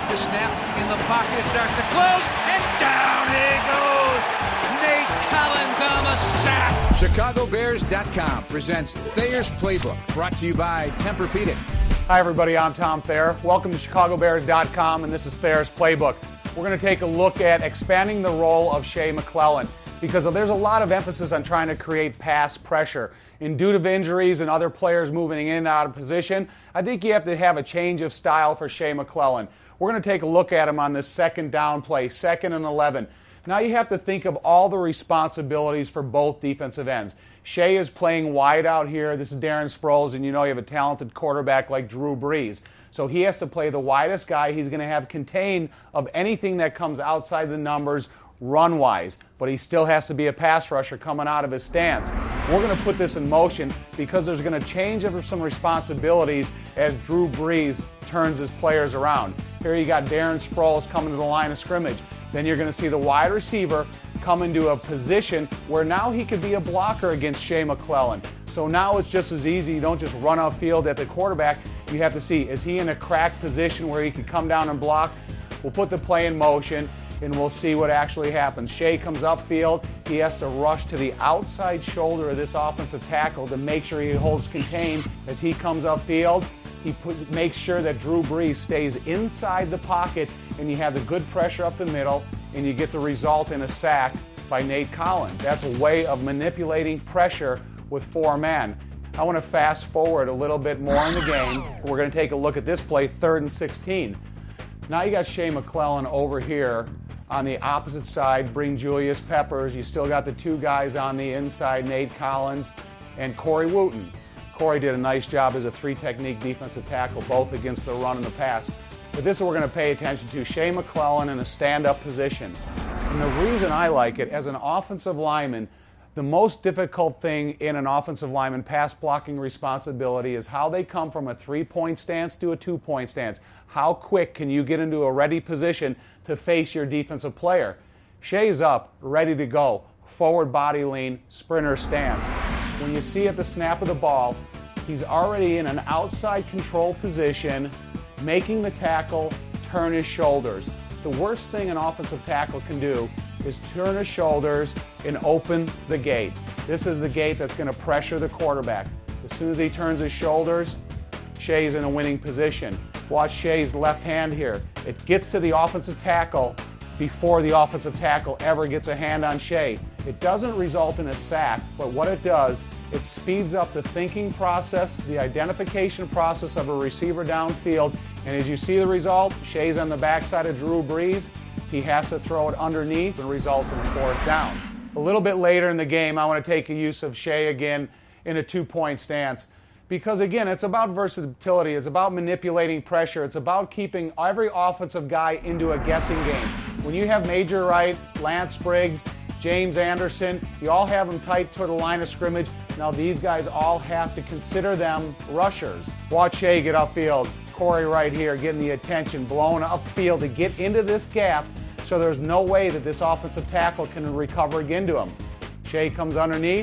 the snap, in the pocket, starts to close, and down he goes! Nate Collins on the sack! ChicagoBears.com presents Thayer's Playbook, brought to you by Tempur-Pedic. Hi everybody, I'm Tom Thayer. Welcome to ChicagoBears.com, and this is Thayer's Playbook. We're going to take a look at expanding the role of Shea McClellin, because there's a lot of emphasis on trying to create pass pressure. And due to injuries and other players moving in and out of position, I think you have to have a change of style for Shea McClellin. We're going to take a look at him on this second down play, 2nd and 11. Now you have to think of all the responsibilities for both defensive ends. Shea is playing wide out here. This is Darren Sproles, and you know you have a talented quarterback like Drew Brees. So he has to play the widest guy. He's going to have contain of anything that comes outside the numbers run-wise, but he still has to be a pass rusher coming out of his stance. We're going to put this in motion because there's going to change some responsibilities as Drew Brees turns his players around. Here you got Darren Sproles coming to the line of scrimmage. Then you're going to see the wide receiver come into a position where now he could be a blocker against Shea McClellin. So now it's just as easy. You don't just run outfield at the quarterback. You have to see, is he in a cracked position where he could come down and block? We'll put the play in motion, and we'll see what actually happens. Shea comes upfield. He has to rush to the outside shoulder of this offensive tackle to make sure he holds contained as he comes upfield. He makes sure that Drew Brees stays inside the pocket, and you have the good pressure up the middle, and you get the result in a sack by Nate Collins. That's a way of manipulating pressure with 4 men. I want to fast forward a little bit more in the game. We're going to take a look at this play, 3rd and 16. Now you got Shea McClellin over here on the opposite side. Bring Julius Peppers. You still got the 2 guys on the inside, Nate Collins and Corey Wooten. Corey did a nice job as a 3-technique defensive tackle, both against the run and the pass. But this is what we're going to pay attention to. Shea McClellin in a stand-up position. And the reason I like it, as an offensive lineman, the most difficult thing in an offensive lineman pass blocking responsibility is how they come from a 3-point stance to a 2-point stance. How quick can you get into a ready position to face your defensive player? Shea's up, ready to go. Forward body lean, sprinter stance. When you see at the snap of the ball, he's already in an outside control position, making the tackle turn his shoulders. The worst thing an offensive tackle can do is turn his shoulders and open the gate. This is the gate that's going to pressure the quarterback. As soon as he turns his shoulders, Shea's in a winning position. Watch Shea's left hand here. It gets to the offensive tackle before the offensive tackle ever gets a hand on Shea. It doesn't result in a sack, but what it does, it speeds up the thinking process, the identification process of a receiver downfield, and as you see the result, Shea's on the backside of Drew Brees. He has to throw it underneath and results in a 4th down. A little bit later in the game, I want to take a use of Shea again in a 2-point stance. Because again, it's about versatility, it's about manipulating pressure, it's about keeping every offensive guy into a guessing game. When you have Major Wright, Lance Briggs, James Anderson, you all have them tight to the line of scrimmage. Now these guys all have to consider them rushers. Watch Shea get upfield. Corey right here getting the attention, blown upfield to get into this gap, so there's no way that this offensive tackle can recover again to him. Shea comes underneath.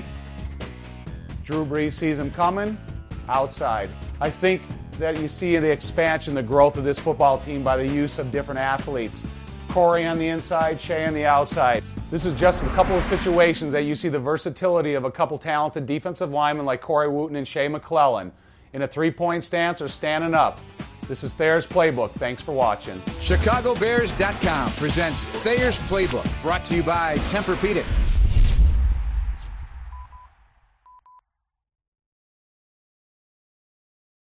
Drew Brees sees him coming. Outside. I think that you see the expansion, the growth of this football team by the use of different athletes. Corey on the inside, Shea on the outside. This is just a couple of situations that you see the versatility of a couple talented defensive linemen like Corey Wooten and Shea McClellin in a 3-point stance or standing up. This is Thayer's Playbook. Thanks for watching. ChicagoBears.com presents Thayer's Playbook, brought to you by Tempur-Pedic.